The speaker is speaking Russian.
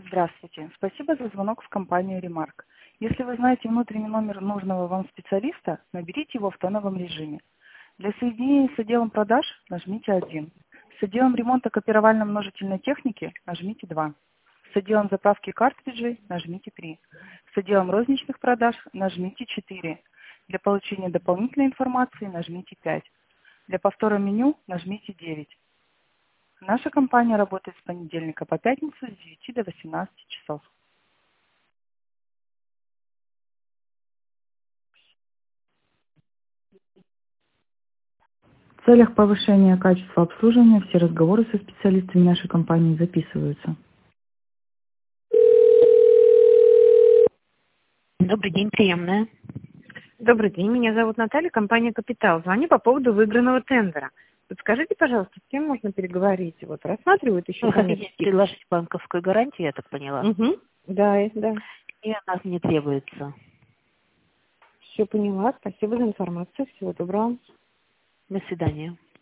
Здравствуйте. Спасибо за звонок в компанию Remark. Если вы знаете внутренний номер нужного вам специалиста, наберите его в тоновом режиме. Для соединения с отделом продаж нажмите 1. С отделом ремонта копировально-множительной техники нажмите 2. С отделом заправки картриджей нажмите 3. С отделом розничных продаж нажмите 4. Для получения дополнительной информации нажмите 5. Для повтора меню нажмите 9. Наша компания работает с понедельника по пятницу с 9 до 18 часов. В целях повышения качества обслуживания все разговоры со специалистами нашей компании записываются. Добрый день, приемная. Добрый день, меня зовут Наталья, компания «Капитал». Звоню по поводу выигранного тендера. Подскажите, пожалуйста, с кем можно переговорить? Вот рассматривают еще Вы хотите коммерческие. предложить банковскую гарантию, я так поняла? Угу. Да. И она не требуется. Все поняла. Спасибо за информацию. Всего доброго. До свидания.